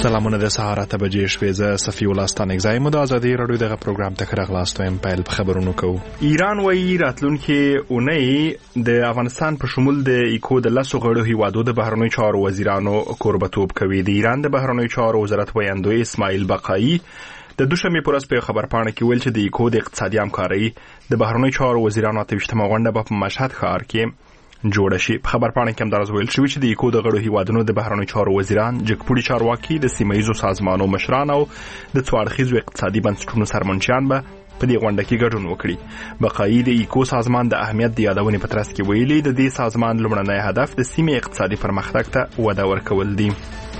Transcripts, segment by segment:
سلامونه د سهار 8 بجې شپې ز صفی الله ستانګزای مو د ازادي رادیو دغه پروګرام ته راغلاستم په خبرونو کو. ایران وایي راتلونکي اونۍ د افغانستان په شمول د ایکو د لاسو غړو هیوادو د بهرنیو چارو وزیرانو کوربتوب کوي. د ایران د بهرنیو چارو وزارت ویاندوی اسماعیل بقایی د دوشنبه پر ورځ په خبرپاڼه کې ویل چې د ایکو د اقتصادي همکارۍ د بهرنیو چارو وزیرانو ته وشته غونډه په مشهد ښار کې جوړه شي. په خبرپاڼه کې هم درز ویل شوی چې د ایکو د غړو هیوادونو د بهرنیو چارو وزیران جګپوړي چارواکي د سیمایي سازمانونو مشران او د څوارخیزو اقتصادي بنسټونو سرمنشيان به په دې غونډه کې ګډون وکړي. بقایی د ایکو سازمان د اهمیت د یادونې په ترڅ کې ویلي د دې سازمان لومړنی هدف د سیمې اقتصادي پرمختګ ته وده ورکول دي.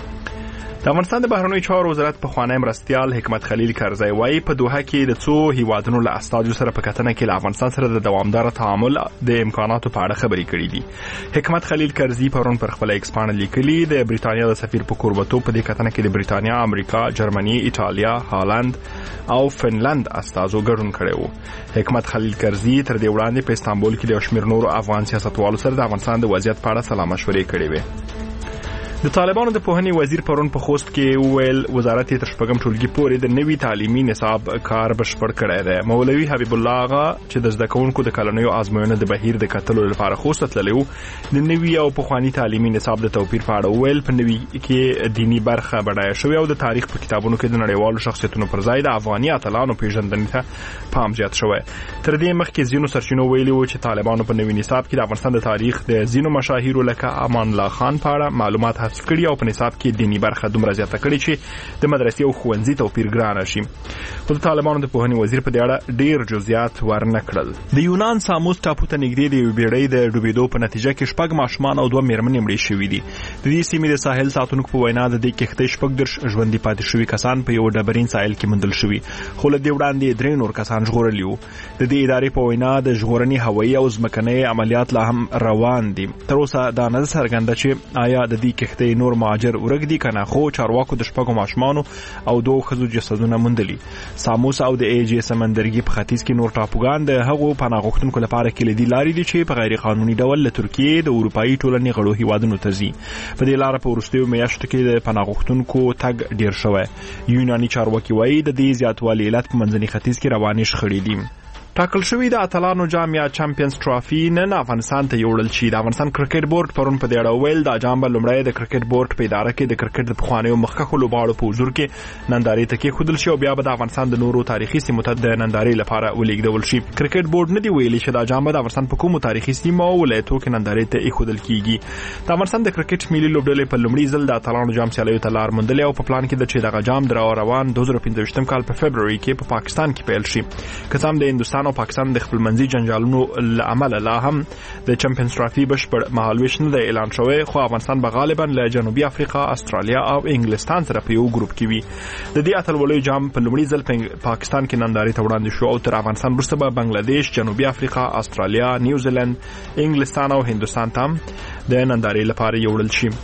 د افغانستان د بهرنیو چارو وزارت په خوانی مرستيال حکمت خلیل کرزی وايي په دوحه کې د څو هیوادونو له استازو سره په کتنه کې له افغانستان سره د دوامدار تعامل د امکاناتو په اړه خبرې کړې دي. حکمت خلیل کرزی پرون پر خپل ایکس باندې لیکلي د بریتانیا د سفیر په کوربتوب په دې کتنه کې د بریتانیا، امریکا، جرمني، ایټالیا، هالند او فنلند استازو ګډون کړی وو. حکمت خلیل کرزی تر دې وړاندې په استانبول کې د شمیر نورو افغان سیاستوالو سره د افغانستان د وضعیت په اړه سلا مشورې کړې وې. د طالبانو د پوهنې وزیر پرون په خوست کې ویل وزارت تر شپږم ټولګي پورې د نوي تعلیمي نصاب کار بشپړ کړی دی. مولوي حبیب الله آغا چې د زده کوونکو د کلنیو آزموینو د بهیر د کتلو لپاره خوست تللی و د نوي او پخواني تعلیمي نصاب د توپیر په اړه ویل په نوي کې دینی برخه بډایه شوې او د تاریخ په کتابونو کې د نړیوالو شخصیتونو پر ځای د افغاني اتلانو پیژندنې ته پام زیات شوی. تر دې مخکې ځینو سرچینو ویلي و چې طالبانو په نوي نصاب کې د افغانستان د تاریخ د ځینو مشاهیرو لکه امان الله خان په اړه معلومات حذف کړي او په نصاب کې دینی برخه دومره زیاته کړي چې د مدرسې او ښوونځي توپیر ګران شي. خو د طالبانو د پوهنې وزیر په دې اړه ډیر جزئیات ورنه کړل. د یونان ساموس ټاپو ته نږدې د بیړۍ د ډوبېدو په نتیجه کې شپږ ماشومان او 2 مېرمنې مړې شوې دي. د دې سیمې د ساحل ساتونکو په وینا د دې کښتۍ شپږ درش ژوندي پاتې شوي کسان په یو ډبرین ساحل کې موندل شوي، خو له دې وړاندې 3 نور کسان ژغورلي وو. د دې ادارې په وینا د ژغورنې هوایي او ځمکني عملیات لا هم روان دي. تر اوسه دا نه څرګنده چې آیا د دې کښتۍ نور مهاجر ورګ دي کنه، خو چارواکو د شپږو ماشومانو او 2 ښځو جسدونه موندلي. ساموس او د ایجی سمندرګي په ختیځ کې نور ټاپوګان د هغو پناه غوښتونکو لپاره کلیدي لارې دي چې په غیر قانوني ډول له ترکیې د اروپایي ټولنې غړو هیوادونو ته ځي. په دې لار په وروستیو میاشتو کې د پناه غوښتونکو تګ ډیر شوی. یوناني چارواکي وایي د دې زیاتوالي علت په منځني ختیځ کې رواني شخړې دي. ټاکل شوی د اتلانو جام یا چمپیونز ټرافي نن افغانستان ته یوړل شي. د افغانستان کرکټ بورډ پرون په دې اړه ویل د جام لومړی د کرکټ بورډ په اداره کې د کرکټ د پخوانیو مخکښو لوبغاړو په حضور کې نندارې ته کېښودل شي او بیا به د افغانستان د نورو تاریخي سیمو ته د نندارې لپاره ولېږدول شي. کرکټ بورډ نه دی ویلي چې دا جام د افغانستان په کومو تاریخي سیمو او ولایتو کې نندارې ته ایښودل کیږي. د افغانستان د کرکټ ملي لوبډلې په لومړي ځل د اتلانو جام سیالیو ته لار موندلې او په پلان کې د چې دغه جام د روان 2015 کال په فبروري کې په پاکستان کې پیل شي. که څه هم د هندوستان او پاکستان د منځي جنجالونو لامل لا هم د چمپیونز ټرافي بشپړ مهالویش نه دی اعلان شوی، خو افغانستان به غالبا له جنوبي افریقا، استرالیا او انګلستان سره په یو ګروپ کې وي. د دې اتلولیو جام په لومړي ځل پاکستان کې نندارې ته وړاندې شو او تر افغانستان وروسته به بنگلاديش، جنوبي افریقا، استرالیا، نیوزیلند، انګلستان او هندوستان ته د نندارې لپاره یوړل شي.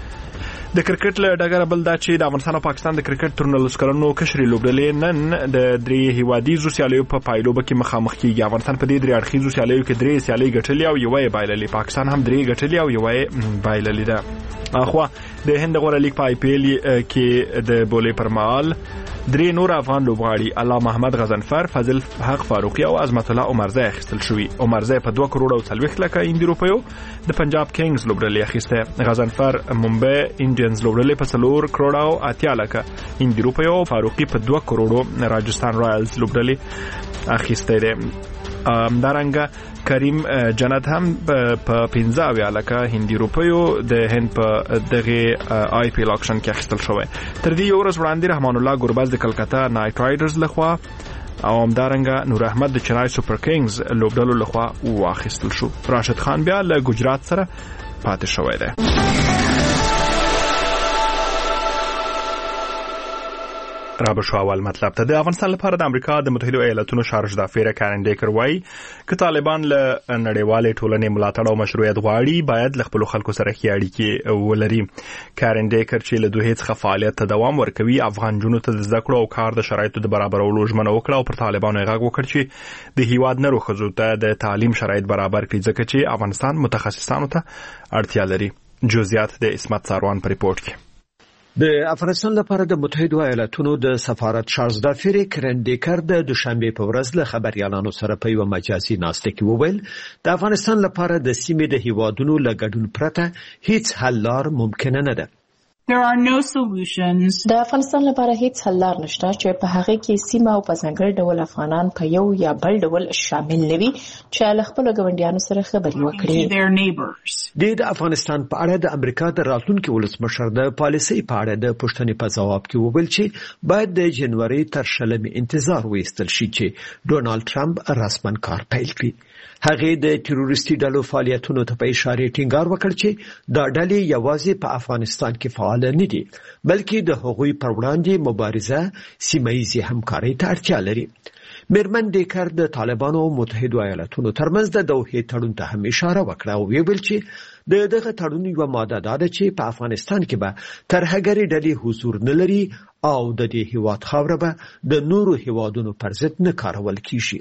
د کرکټ له ډګره بل دا چې د افغانستان او پاکستان د کرکټ تر 19 کلنو کشري لوبډلې نن د 3 هیوادیزو سیالیو په پایلوبه کې مخامخ کیږي. افغانستان په دې 3 اړخیزو سیالیو کې 3 سیالۍ ګټلې او یوه یې بایللې. پاکستان هم 3 ګټلې او یوه یې بایللې ده. اخوا د هند غوره لیګ په آی پی ایل کې د بولې پرمال 3 نور افغان لوبغاړي الله محمد غضنفر، فضل حق فاروقي او عظمت الله عمرزی اخیستل شوي. عمرزی په 2 کروڑ او 40 لک اندي روپیو د پنجاب کینګز لوبډلې اخیسته. غضنفر ممبئی انډینز لوبډلې په 4 کروڑ او 80 لک اندي روپیو، فاروقي په 2 کروڑ راجستان رایلز لوبډلې اخیسته ده. همدارنګه کریم جنت هم په 15 لکه هندي روپیو د هند په دغه آی پی ایل اکشن کې اخیستل شوی. تر دې یو ورځ وړاندې رحمان الله ګورباز د کلکتا نایټ رایډرز لخوا او همدارنګه نور احمد د چنای سوپر کینګز لوبډلو لخوا واخیستل شو. راشد خان بیا له ګجرات سره پاتې شوی دی. رابر شو اول مطلب ته د افغانستان لپاره د امریکا د متحده ایالاتونو شارج دافیر کارن ډیکر وایي چې طالبان له نړیوالې ټولنې ملاتړ او مشروعیت غواړي باید له خپل خلکو سره ښې اړیکې ولري. کارن ډیکر چې له دوه څخه فعالیت ته دوام ورکوي افغان جنونو ته د زده کړو او کار د شرایطو د برابرولو ژمنه وکړه او پر طالبانو یې غږ وکړ چې د هیواد نورو ښځو ته د تعلیم شرایط برابر کړي ځکه چې افغانستان متخصصانو ته اړتیا لري. جزئیات د اسمت ساروان په ریپورت کې. د افغانستان لپاره د متحده ایالاتونو د سفارت چارلز دافیر کرندیکر د دوشنبه په ورځ له خبريالانو سره په یو مجازي ناستې کې وویل د افغانستان لپاره د سیمې د هیوادونو له ګډون پرته هیڅ حل لار ممکن نه ده. There are no solutions. د افغانستان لپاره هیڅ حل لار نشته چې په هغه کې سیمه او په ځانګړي ډول افغانان په یو یا بل ډول شامل نوي چې له خپل ګاونډیانو سره خبرې وکړي. د افغانستان په اړه د امریکا د راتلونکي ولسمشر د پالیسۍ په اړه د پوښتنې په ځواب کې وویل چې باید د جنوري تر 20 انتظار وایستل شي چې ډونالد ټرمپ رسماً کار پیل کړي. هغه د تروریستي ډلو فعالیتونو ته په اشاره ټینګار وکړ چې دا ډلې یوازې په افغانستان کې فعال نه دي بلکې د هغوی پر وړاندې مبارزه سیمه‌ییزې همکارۍ ته اړتیا لري. میرمن ډیکر د طالبانو او متحده ایالاتونو ترمنځ د دوحې تړون ته هم اشاره وکړه او ویل چې دغه تړون یو ماده ده چې په افغانستان کې به ترهګري ډلې حضور نه لري او د دې هیواد خاوره به د نورو هیوادونو پر ضد نه کارول کیږي.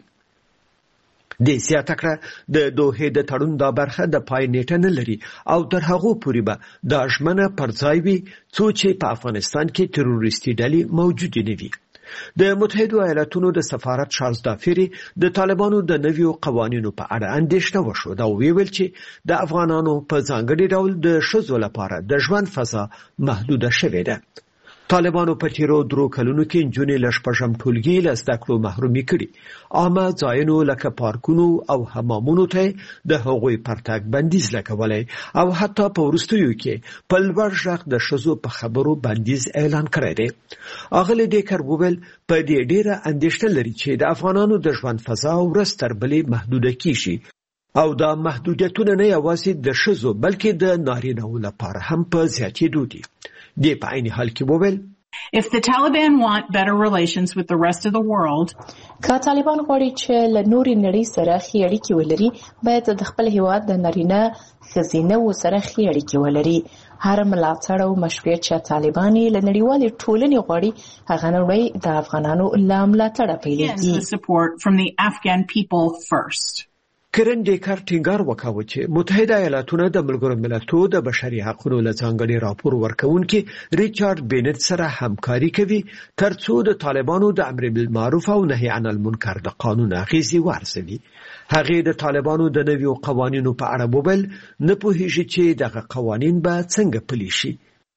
د زیاته کړه د دوحې د تړون دا برخه د پای نیټه نه لري او تر هغه پورې به د ژمنه پر ځای وي چې په افغانستان کې تروریستي ډلې موجود نه وي. د متحده ایالاتونو د سفارت چارلز دافیری د طالبانو د نویو قوانینو په اړه اندېښنه وشو دا ویل چې د افغانانو په ځانګړي ډول د ښځو لپاره د ژوند فضا محدوده شوې ده. طالبانو په تیرو 3 کلونو کې نجونې له شپږم ټولګي له زده کړو محرومي کړي. عامه ځایونو لکه پارکونو او حمامونو ته د هغوی پرتګ بندیز لګولای او حتی په وروستیو کې په لوړ غږ د ښځو په خبرو بندیز اعلان کړی دی. اغلی ډیکر وویل په دې ډیره اندېښنه لري چې د افغانانو د ژوند فضا ورځ تر بلې محدوده کیږي او دا محدودیتونه نه یوازې د ښځو بلکې د نارینه‌و لپاره هم په زیاتېدو دي. دی په عین حال کې وویل If the Taliban want better relations with the rest of the world, که طالبان غواړي چې له نورې نړۍ سره ښې اړیکې ولري باید د خپل هیواد د نارینه ښځینه و سره ښې اړیکې ولري. هر ملاتړ او مشروعیت چې طالبان له نړیوالې ټولنې غواړي هغه نړۍ د افغانانو له ملاتړه پیلېږي. support from the Afghan people first. کرندیکر ټینګار وکاوه چې متحده ایالاتونه د ملګرو ملتونو د بشري حقوقو له ځانګړي راپور ورکوونکي ریچارډ بینټ سره همکاري کوي ترڅو د طالبانو د امر بالمعروف او نهي عن المنکر د قانون اغیزې وارزوي. هغه د طالبانو د نویو قوانینو په اړه وویل نه پوهیږي چې دغه قوانین به څنګه پلي شي.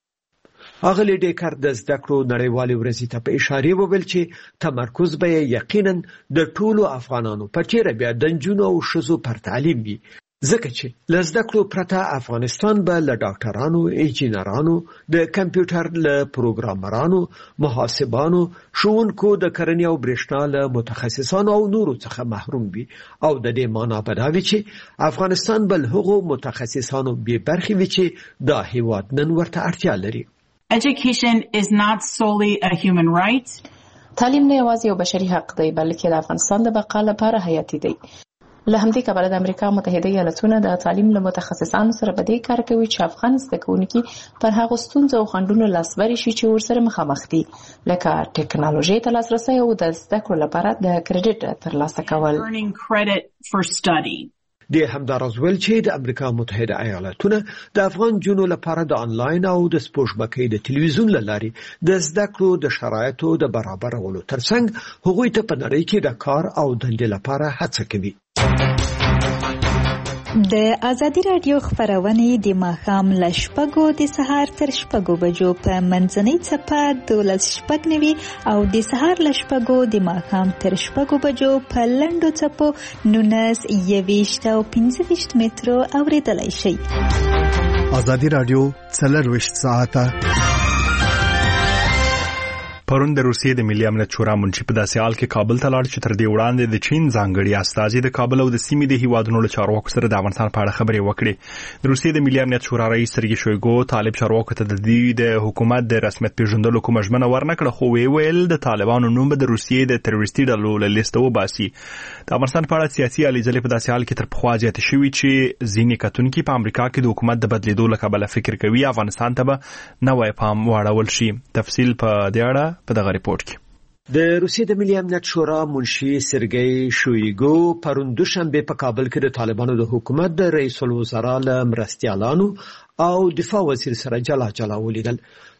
اغلی ډیکر د زده کړو نړیوالې ورځې ته په اشاره وویل چې تمرکز به یقینا د ټولو افغانانو په تیر بیا د نجونو او ښځو پر تعلیم وي ځکه چې له زده کړو پرته افغانستان به له ډاکټرانو، انجینرانو، د کمپیوټر له پروګرامرانو، محاسبانو، ښوونکو د کرنې او برېښنا له متخصصانو او نورو څخه محروم وي او د دې معنا به دا وي چې افغانستان به له هغو متخصصانو بې برخې وي چې دا هیواد نن ورته اړتیا لري. Education is not solely a human right. تعلیم نه یوازې یو بشري حق دی بلکې د افغانستان د بقا لپاره حیاتي دی. له همدې کبله د امریکا متحده ایالاتونه د تعلیم له متخصصانو سره په دې کار کوي چې افغان زده کوونکي پر هغو ستونزو او خنډونو لاسبري شي چې ورسره مخامخ دي لکه ټکنالوژي ته لاسرسی او د زده کړو لپاره د کریډټ ترلاسه کول. Earning credit for study. د همدارز ویل چې د امریکا متحده ایالاتونه د افغان جنو لپاره د انلاین او د سپوږمکۍ د تلویزیون لاري د زده کړو د شرایطو د برابرولو ترڅنګ هغوی ته په نړۍ کې د کار او دندې لپاره هڅه کوي. د ازادي رادیو خبرونه د ماښام له 6 د سهار تر 6 بجو په منځنۍ چپه 12:09 او د سهار له 6 د ماښام تر 6 بجو په لنډو چپو 19 او 15 مترو اوریدلای شئ. ازادي رادیو 24 ساعته پرون د روسیې د ملي امنیت شورا منشي په داسې حال کې کابل ته لاړ چې تر دې وړاندې د چین ځانګړي استازي د کابل او د سیمې د هیوادونو له چارواکو سره د افغانستان په اړه خبرې وکړې. د روسیې د ملي امنیت شورا رئیس سرګي شویګو طالب چارواکو ته د دې د حکومت د رسمیت پیژندلو کومه ژمنه ورنکړه خو ویل د طالبانو نوم به د روسیې د تروریستي ډلو له لیسته وباسي. د افغانستان په اړه سیاسي الیزلې په داسې حال کې تر پخوا زیاتې شوي چې ځینې کتونکي په امریکا کې د حکومت د بدلیدو له کبله فکر کوي افغانستان ته به نوی پام واړول شي. تفصیل په دې اړه په دغه ریپورت کې. د روسیې د ملي امنیت شورا منشي سرګي شویګو پرون دوشنبه په کابل کې د طالبانو د حکومت د رئیس الوزرا له مرستیالانو او دفاع وزیر سره جلا ولیدل.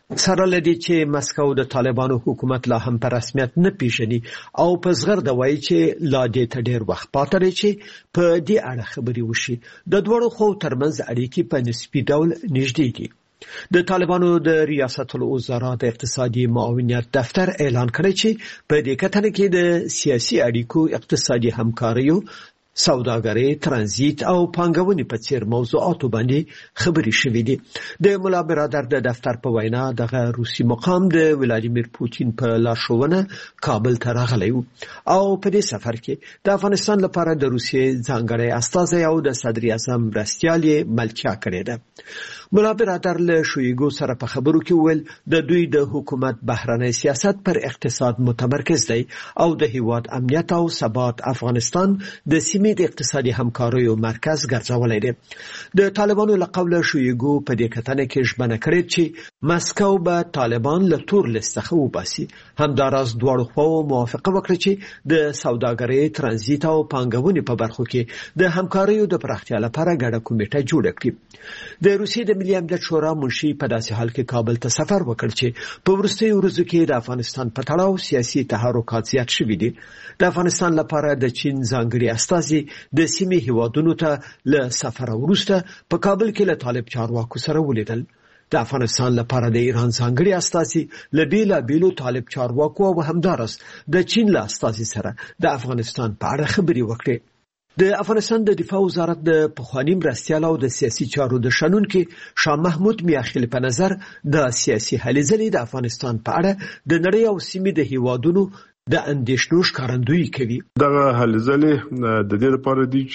سره لدی چې مسکو د طالبانو حکومت لا هم په رسمیت نه پیژني او په زغرده وایي چې لا دې ته ډیر وخت پاتې دی چې په دې اړه خبري وشي. د دوړو خو ترمنځ اړیکې په نسبي ډول نږدې دي. د طالبانو د ریاست الوزرا د اقتصادي معاونیت دفتر اعلان کړی چې په دې کتنه کې د سیاسي اړیکو، اقتصادي همکاریو، سوداګرۍ، ترانزیت او پانګونې په څیر موضوعاتو باندې خبري شوې دي. د مولا برادر د دفتر په وینا دغه روسي مقام د ولادیمیر پوتین په لارښوونه کابل ته راغلی و او په دې سفر کې د افغانستان لپاره د روسیې ځانګړی استازی او د صدر اعظم مرستیال یې ملتیا کړې ده. مولا برادر له شویګو سره په خبرو کې وویل د دوی د حکومت بهرنی سیاست پر اقتصاد متمرکز دی او د هیواد امنیت او ثبات افغانستان د سیمې د اقتصادي همکاریو مرکز ګرځولای دی. د طالبانو له قوله شویګو په دې کتنه کې ژمنه کړې چې مسکو به طالبان له تور لیست څخه وباسي. همداراز دواړو خواو موافقه وکړه چې د سوداګرۍ، ترانزیت او پانګونې په برخو کې د همکاریو د پراختیا لپاره ګډه کمیټه جوړه کړي. د روسیې د ملي امنیت شورا منشي په داسې حال کې کابل ته سفر وکړ چې په وروستیو ورځو کې د افغانستان په تړاو سیاسي تحرکات زیات شوي دي. د افغانستان لپاره د چین ځانګړي استازي د سیمې هیوادونو ته له سفر وروسته په کابل کې له طالب چارواکو سره ولیدل. د افغانستان لپاره د ایران ځانګړي استازي له بیلابیلو طالب چارواکو او همدارس د چین له استازي سره د افغانستان په اړه خبري وکړي. د افغانستان د دفاع وزارت د پخوانی مرستیال او د سیاسي چارو د شنونکو شاه محمود میاخیل په نظر د سیاسي هلې ځلې د افغانستان په اړه د نړۍ او سیمې د هیوادونو د اندېښنو ښکارندویي کوي. دغه هلې ځلې د دې لپاره دي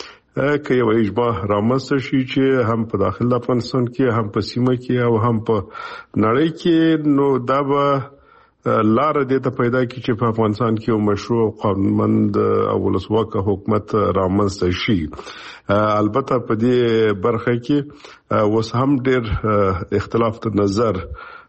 چې که یو اجماع رامنځته شي چې هم په داخل افغانستان کې، هم په سیمه کې او هم په نړۍ کې، نو دا به لار دې ته پیدا کی چې په افغانستان کې یو مشروع او قانونمند او ولسواک حکومت رامنځته شي. البته په دې برخه کې اوس هم ډېر اختلاف نظر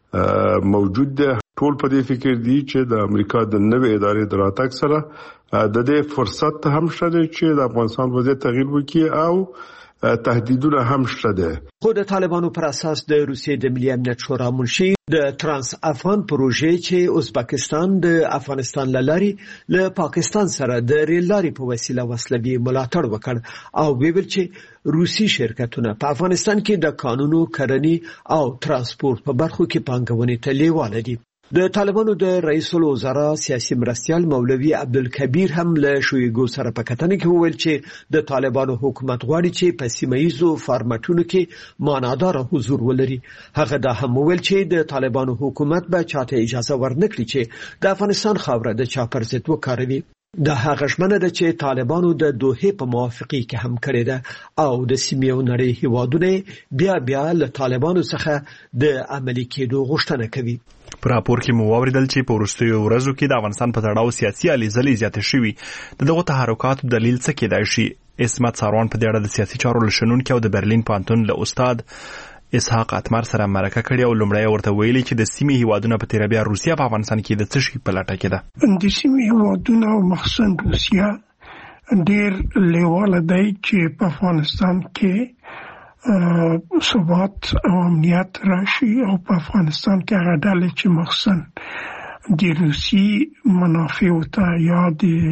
موجود دی. ټول په دې فکر دي چې د امریکا د نوې ادارې د راتګ سره د دې فرصت هم شته چې د افغانستان وضعیت تغییر وکړي او تهدیدونه هم شته. خو د طالبانو پر اساس د روسیې د ملي امنیت شورا منشي د ترانس افغان پروژې چې ازبکستان د افغانستان لاري له پاکستان سره د ریل لاري په وسیله وسلوي ملاتړ وکړ او ویل چې روسي شرکتونه په افغانستان کې د قانونو، کرني او ترانسپورت په برخو کې پانګونې ته لیواله دي. د طالبانو د رئیس الوزرا سیاسي مرستیال مولوي عبدالکبیر هم له شویګو سره په کتنه کې وویل چې د طالبانو حکومت غواړي چې په سیمایي فارمټونو کې معنادار حضور ولري. هغه دا هم وویل چې د طالبانو حکومت به چاته اجازه ورنکړي چې د افغانستان خاوره د چا پر ضد وکاروي. د هغه ژمنه ده چې طالبانو د دوحې په موافقې کې هم کړې ده او د سیمې او نړۍ هیوادونه بیا له طالبانو څخه د عملي کېدو غوښتنه کوي. په راپور کې مو واوریدل چې په وروستیو ورځو کې د افغانستان په تړاو سیاسي هلې ځلې زیاتې شوي. دغه تحرکاتو دلیل څه کېدای شي؟ اسمت ساروان په دې اړه د سیاسي چارو له شنونکي او د برلین پوهنتون له استاد اسحاق اتمر سره مرکه کړې او لومړی ورته ویلي چې د سیمې هیوادونه په تیره بیا روسیا په افغانستان کې د څه شي په لټه کې ده. د سیمې هیوادونه او مخصوصا روسیا ډېر لیواله دی چې په افغانستان کې ثبات او امنیت راشي او په افغانستان کې هغه ډلې چې مخصوصا د روسي منافعو ته یا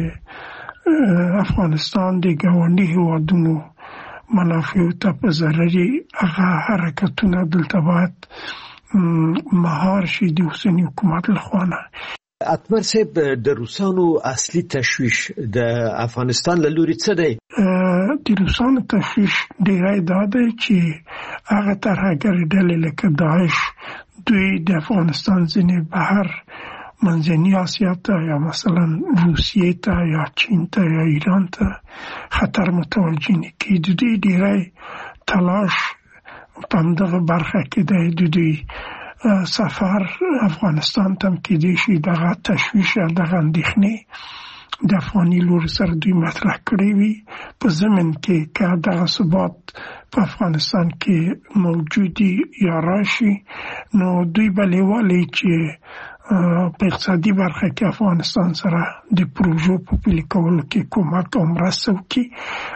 د افغانستان د ګاونډي هیوادونو منافعو ته په ضرري هغه حرکتونه دلته باید مهار شي د اوسني حکومت لخوا نه. اتمر صاحب د روسانو اصلي تشویش د افغانستان له لوري څه دی؟ د روسانو تشویش ډیری دا دی چې هغه ترهګرې ډلې لکه داعش دوی د افغانستان ځینې بهر منځني اسیا ته یا مثلا روسیې ته یا چین ته یا ایران ته خطر متوجه نه کړي. د دوی ډیری تلاش په همدغه برخه کې دی. د دوی سفر افغانستان ته کېدای شي دغه تشویش یا دغه اندېښنې د افغاني لور سره دوی مطرح کړی وي په ضمن کې که دغه ثبات په افغانستان کې موجودي یا راشي نو دوی به لیوالی چې په اقتصادي برخه کې افغانستان سره د پروژو په پلي کولو کې کومک او مرسته وکړي